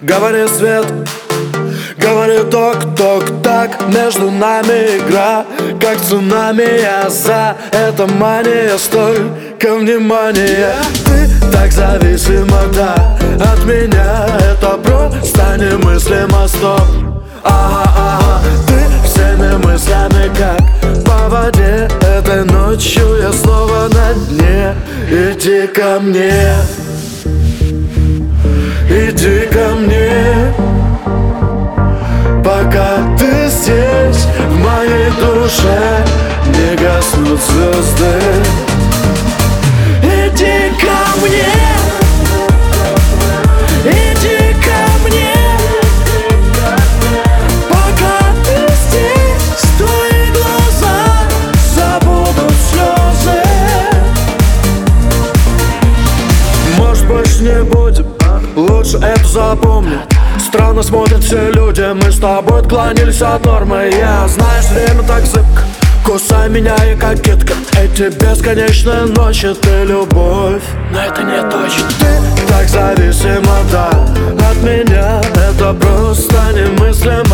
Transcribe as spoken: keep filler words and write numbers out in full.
Говори, свет, говори, ток-ток, так. Между нами игра, как цунами. Я за это мания, столько внимания. Ты так зависима, да, от меня. Это просто немыслимо, стоп. Ага, ага, ты всеми мыслями как по воде. Этой ночью я снова на дне. Иди ко мне, иди ко мне, пока ты здесь, в моей душе не гаснут звезды. Иди ко мне, иди ко мне, пока ты здесь, твои глаза забудут слезы. Может, больше не будем, лучше это запомни. Странно смотрят все люди, мы с тобой отклонились от нормы. Я, знаешь, время так зыбко, кусай меня и кокетка. Эти бесконечные ночи, ты любовь, но это не точно. Ты так зависима, да, от меня. Это просто немыслимо.